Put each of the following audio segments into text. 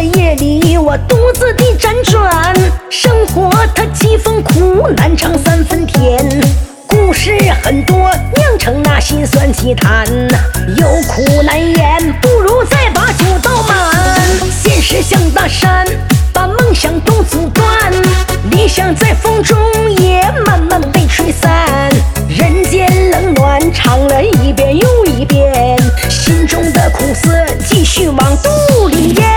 在夜里我独自地辗转，生活它几分苦，难尝三分甜。故事很多，酿成那辛酸奇谈，有苦难言，不如再把酒倒满。现实像大山，把梦想都阻断，理想在风中也慢慢被吹散。人间冷暖尝了一遍又一遍，心中的苦涩继续往肚里咽。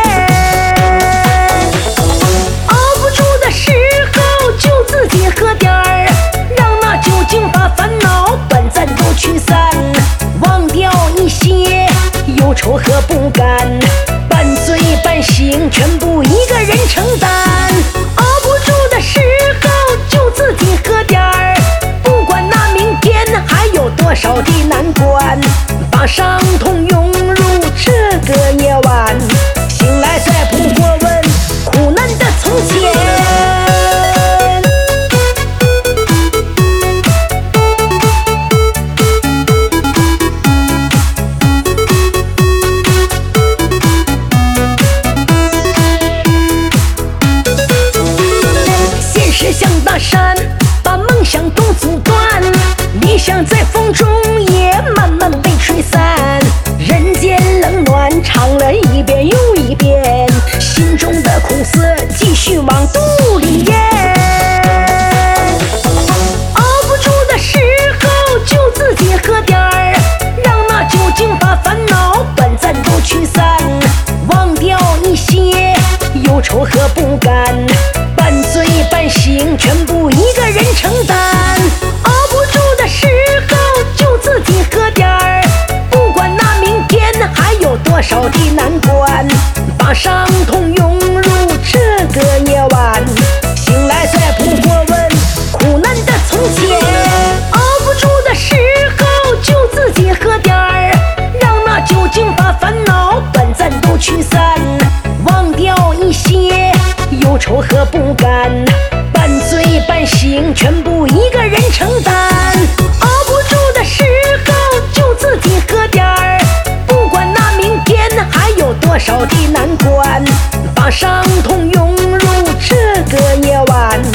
熬不住的时候就自己喝点儿，让那酒精把烦恼短暂都驱散，忘掉一些忧愁和不甘，半醉半醒全部一个人承担。熬不住的时候就自己喝点儿，不管那明天还有多少的难关，把伤痛涌入这个夜晚，醒来再不过问苦难的从前。现实像大山，把梦想都阻断，理想在风中也慢慢被吹散。人间冷暖尝了一遍又一遍，心中的苦涩继续往肚里咽。熬不住的时候就自己喝点儿，让那酒精把烦恼短暂都驱散，忘掉一些忧愁和不甘，半醉半醒全部一个人承担。熬不住的时候就自己喝点儿，不管那明天还有多少的难关，把伤痛涌入这个夜晚，醒来再不过问苦难的从前。熬不住的时候就自己喝点儿，让那酒精把烦恼短暂都驱散，忘掉一些忧愁和不甘，半醉半醒全部一个人承担。熬不住的时候就自己喝点儿，不管那明天还有多少的难关，把伤痛涌入这个夜晚。